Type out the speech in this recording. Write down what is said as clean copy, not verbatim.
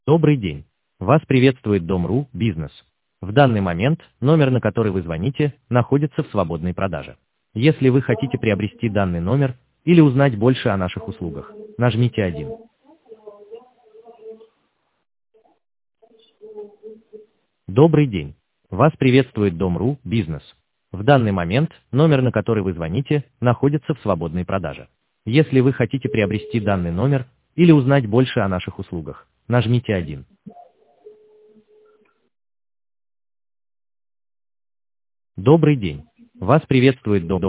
Добрый день. Вас приветствует Дом.ру Бизнес. В данный момент номер, на который вы звоните, находится в свободной продаже. Если вы хотите приобрести данный номер или узнать больше о наших услугах, нажмите 1. Добрый день. Вас приветствует Дом.ру Бизнес. В данный момент номер, на который вы звоните, находится в свободной продаже. Если вы хотите приобрести данный номер или узнать больше о наших услугах, нажмите 1. Добрый день. Вас приветствует Дом.ру.